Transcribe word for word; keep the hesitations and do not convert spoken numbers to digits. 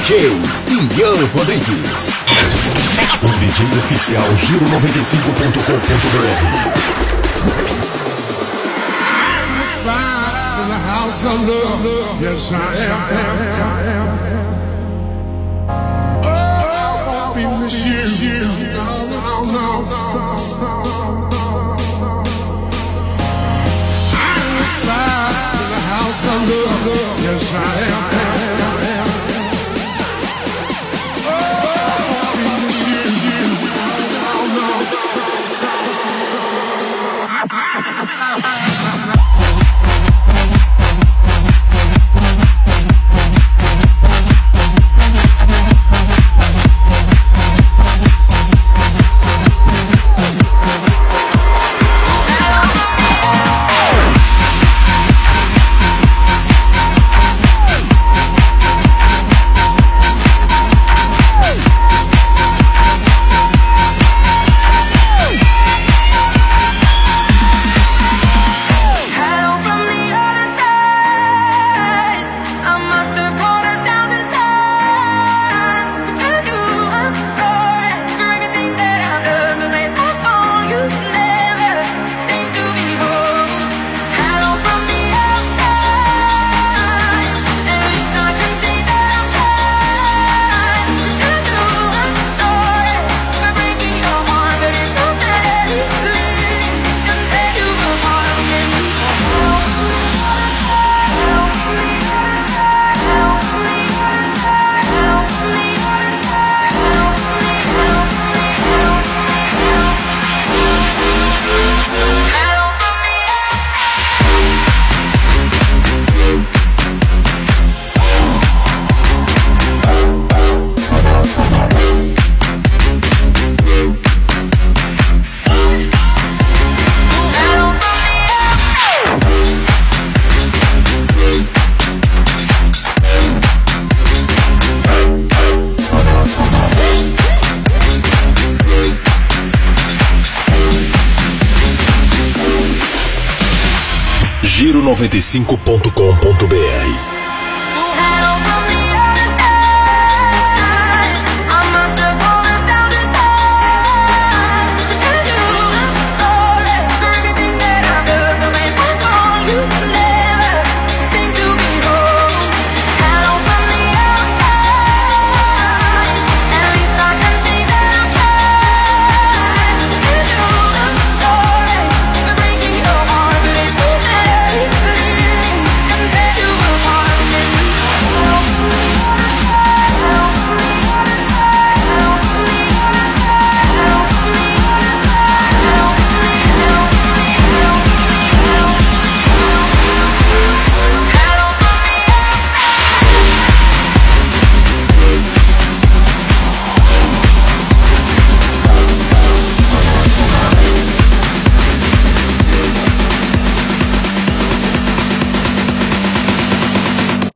J Ian Rodrigues. O D J oficial Giro noventa e cinco ponto com ponto b r. In the house of love, yes I am. Oh, we miss you. No, no, no. I was fly in the house of love, yes I am. Oh, we miss you. No, no. Giro noventa e cinco ponto com ponto b r.